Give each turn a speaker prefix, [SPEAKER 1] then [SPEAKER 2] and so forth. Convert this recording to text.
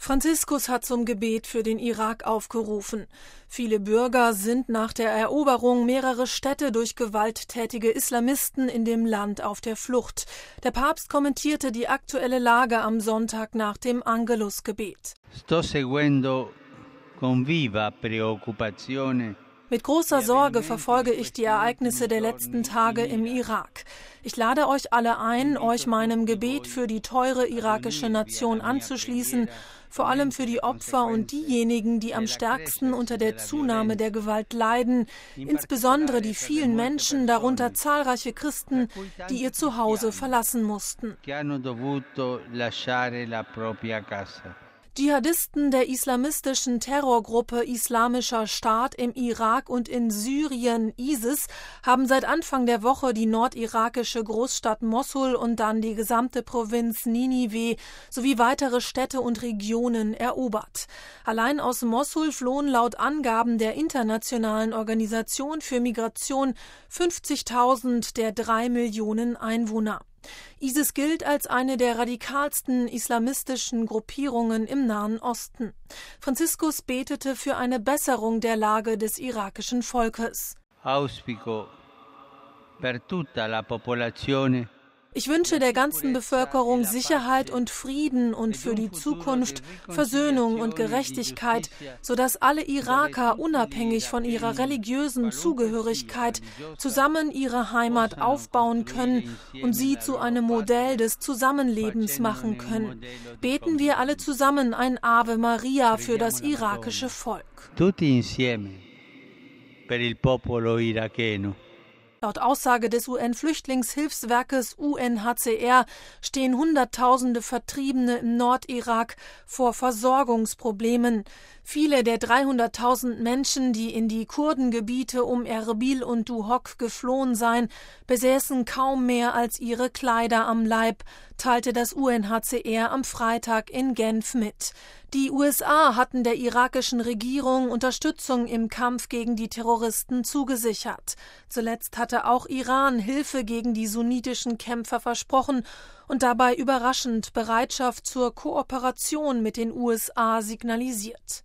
[SPEAKER 1] Franziskus hat zum Gebet für den Irak aufgerufen. Viele Bürger sind nach der Eroberung mehrerer Städte durch gewalttätige Islamisten in dem Land auf der Flucht. Der Papst kommentierte die aktuelle Lage am Sonntag nach dem Angelusgebet.
[SPEAKER 2] Sto seguendo con viva preoccupazione.
[SPEAKER 1] Mit großer Sorge verfolge ich die Ereignisse der letzten Tage im Irak. Ich lade euch alle ein, euch meinem Gebet für die teure irakische Nation anzuschließen, vor allem für die Opfer und diejenigen, die am stärksten unter der Zunahme der Gewalt leiden, insbesondere die vielen Menschen, darunter zahlreiche Christen, die ihr Zuhause verlassen mussten. Dschihadisten der islamistischen Terrorgruppe Islamischer Staat im Irak und in Syrien, ISIS, haben seit Anfang der Woche die nordirakische Großstadt Mossul und dann die gesamte Provinz Ninive sowie weitere Städte und Regionen erobert. Allein aus Mossul flohen laut Angaben der Internationalen Organisation für Migration 50.000 der 3 Millionen Einwohner. ISIS gilt als eine der radikalsten islamistischen Gruppierungen im Nahen Osten. Franziskus betete für eine Besserung der Lage des irakischen Volkes.
[SPEAKER 2] Auspico per tutta la popolazione.
[SPEAKER 1] Ich wünsche der ganzen Bevölkerung Sicherheit und Frieden und für die Zukunft Versöhnung und Gerechtigkeit, sodass alle Iraker unabhängig von ihrer religiösen Zugehörigkeit zusammen ihre Heimat aufbauen können und sie zu einem Modell des Zusammenlebens machen können. Beten wir alle zusammen ein Ave Maria für das irakische Volk.
[SPEAKER 2] Tutti insieme per il popolo iracheno.
[SPEAKER 1] Laut Aussage des UN-Flüchtlingshilfswerkes UNHCR stehen Hunderttausende Vertriebene im Nordirak vor Versorgungsproblemen. Viele der 300.000 Menschen, die in die Kurdengebiete um Erbil und Duhok geflohen seien, besäßen kaum mehr als ihre Kleider am Leib, teilte das UNHCR am Freitag in Genf mit. Die USA hatten der irakischen Regierung Unterstützung im Kampf gegen die Terroristen zugesichert. Zuletzt hatte auch Iran Hilfe gegen die sunnitischen Kämpfer versprochen und dabei überraschend Bereitschaft zur Kooperation mit den USA signalisiert.